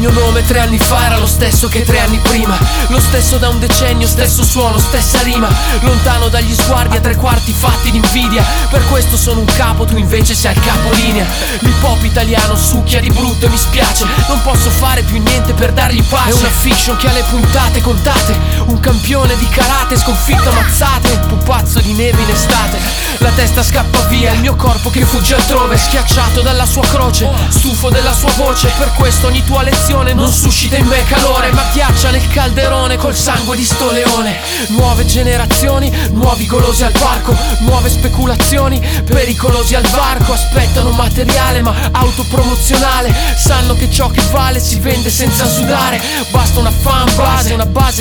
mio nome 3 anni fa era lo stesso che 3 anni prima, lo stesso da un decennio, stesso suono, stessa rima, lontano dagli sguardi a 3/4 fatti d'invidia. Per questo sono un capo, tu invece sei al capolinea. L'hip hop italiano succhia di brutto e mi spiace, non posso fare più niente per dargli pace. È una fiction che ha le puntate contate, un campione di karate sconfitto a mazzate, un pupazzo di neve in estate. La testa scappa via, il mio corpo che fugge altrove, schiacciato dalla sua croce, stufo della sua voce. Per questo ogni tua lezione non suscita in me calore, ma ghiaccia nel calderone col sangue di sto leone. Nuove generazioni, nuovi golosi al parco, nuove speculazioni, pericolosi al varco. Aspettano materiale ma autopromozionale, sanno che ciò che vale si vende senza sudare. Basta una fan base, una base